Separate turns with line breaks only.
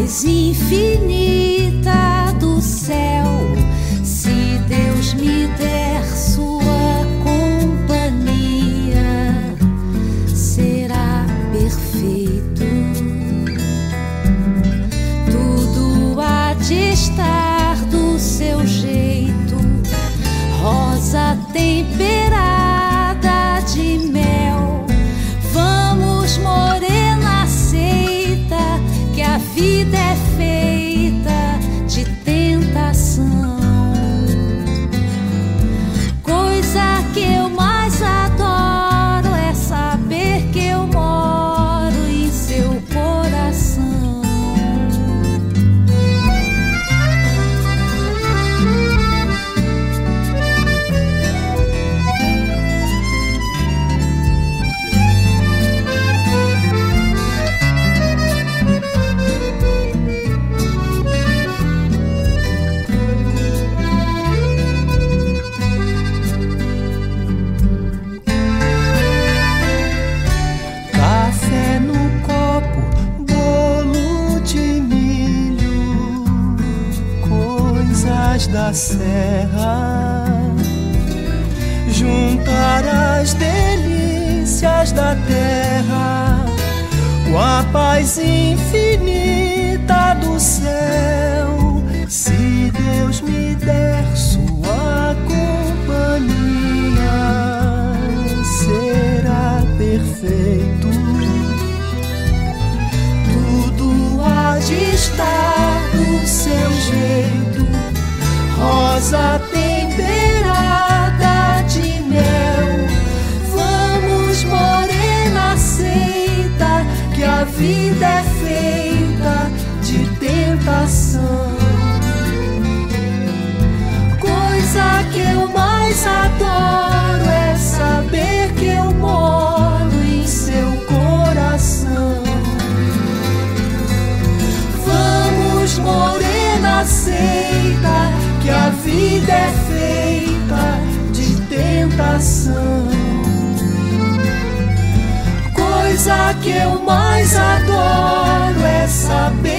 paz infinita do céu, se Deus me der sua companhia, será perfeito. Tudo há de estar do seu jeito, rosa temperada de mel. Vamos, morena, aceita que a vida é feita de tentação. Coisa que eu mais adoro é saber que eu moro em seu coração.
Da serra, juntar as delícias da terra com a paz infinita do céu. Se Deus me der sua companhia, será perfeito. Tudo há de estar do seu jeito, rosa temperada de mel. Vamos, morena, aceita que a vida é feita de tentação. Coisa que eu mais adoro é saber que eu moro em seu coração. Vamos, morena, aceita que a vida é feita de tentação. Coisa que eu mais adoro é saber